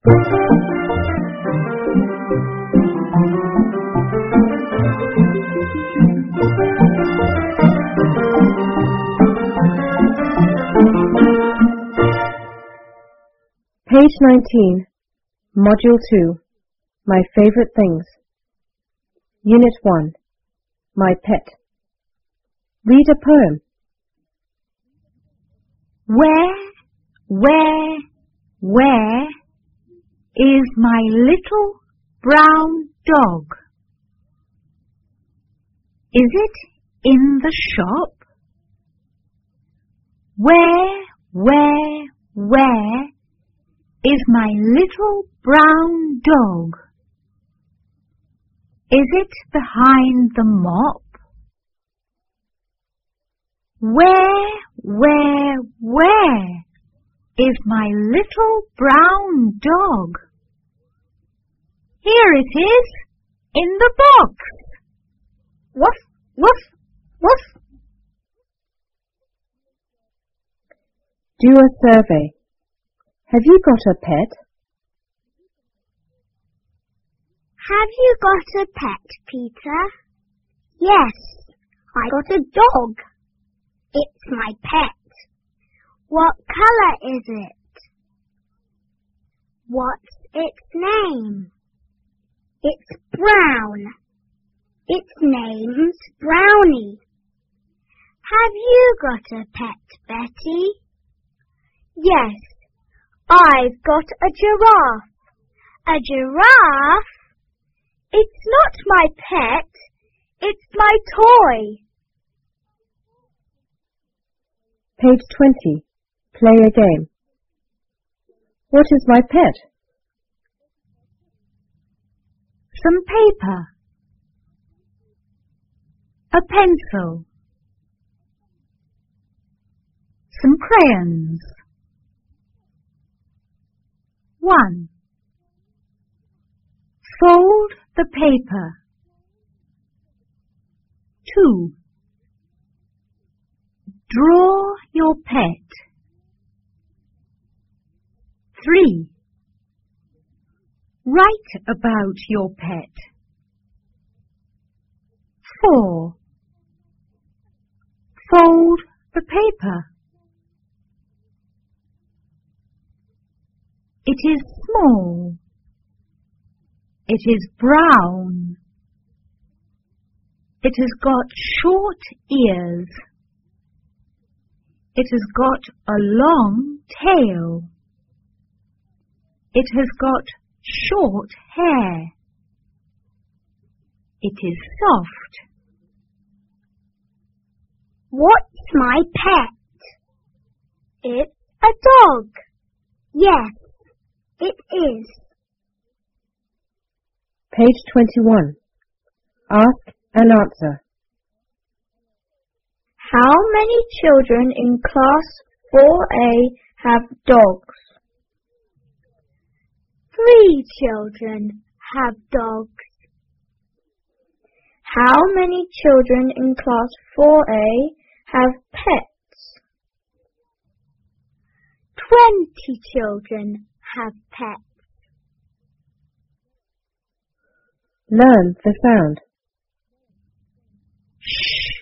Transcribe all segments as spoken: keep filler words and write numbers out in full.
Page nineteen, Module two, My Favorite Things. Unit one, My Pet. Read a poem. Where, where, where is my little brown dog? Is it in the shop? Where, where, where is my little brown dog? Is it behind the mop? Where, where, where is my little brown dog? Here it is, in the box. Woof, woof, woof. Do a survey. Have you got a pet? Have you got a pet, Peter? Yes, I got a dog. It's my pet. What colour is it? What's its name? It's brown. Its name's Brownie. Have you got a pet, Betty? Yes, I've got a giraffe. A giraffe? It's not my pet, it's my toy. Page twenty. Play a game. What is my pet? Some paper. A pencil. Some crayons. One. Fold the paper. Two. Draw your pet. Three. Write about your pet. Four. Fold the paper. It is small. It is brown. It has got short ears. It has got a long tail. It has got short hair. It is soft. What's my pet? It's a dog. Yes, it is. Page twenty-one. Ask and answer. How many children in class four A have dogs? Three children have dogs. How many children in class four A have pets? Twenty children have pets. Learn the sound. Shh.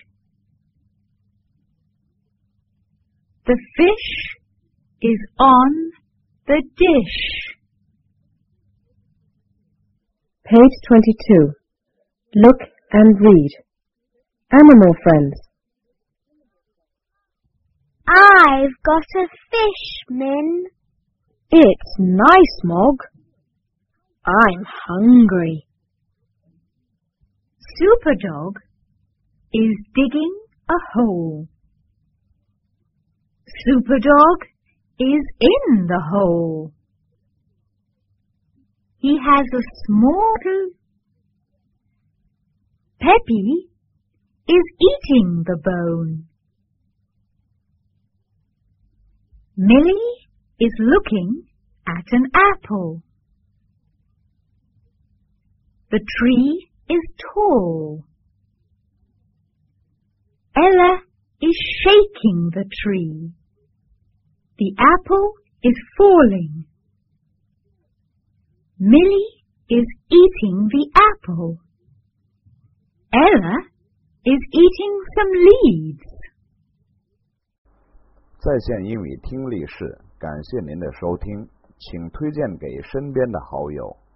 The fish is on the dish. Page twenty-two. Look and read. Animal friends. I've got a fish, Min. It's nice, Mog. I'm hungry. Superdog is digging a hole. Superdog is in the hole. He has a small tooth. Peppy is eating the bone. Millie is looking at an apple. The tree is tall. Ella is shaking the tree. The apple is falling. Millie is eating the apple. Ella is eating some leaves. 在线英语听力室，感谢您的收听，请推荐给身边的好友。